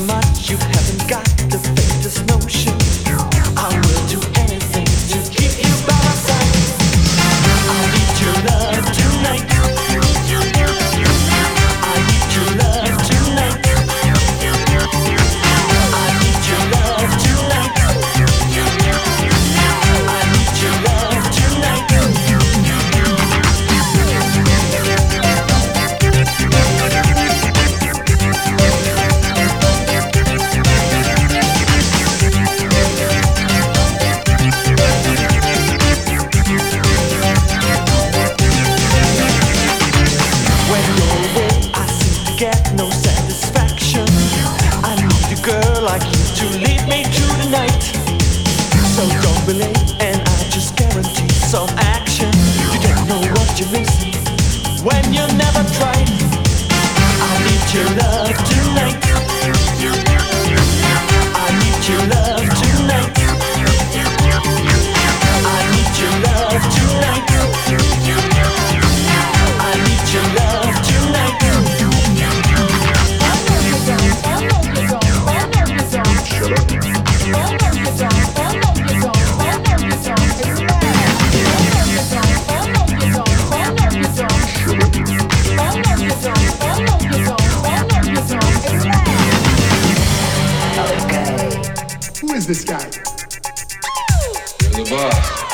much you haven't got the faintest notion. I will do anything to keep you by my side. I need your love tonight. I need your love tonight. I need your love tonight. I need your love tonight. Get no satisfaction. I need a girl like you to lead me through the night. So don't be late, and I just guarantee some action. You don't know what you're missing when you never tried. I need your love tonight. I need your love tonight. I need your love tonight. I need your love tonight. Who is this guy? You're the boss.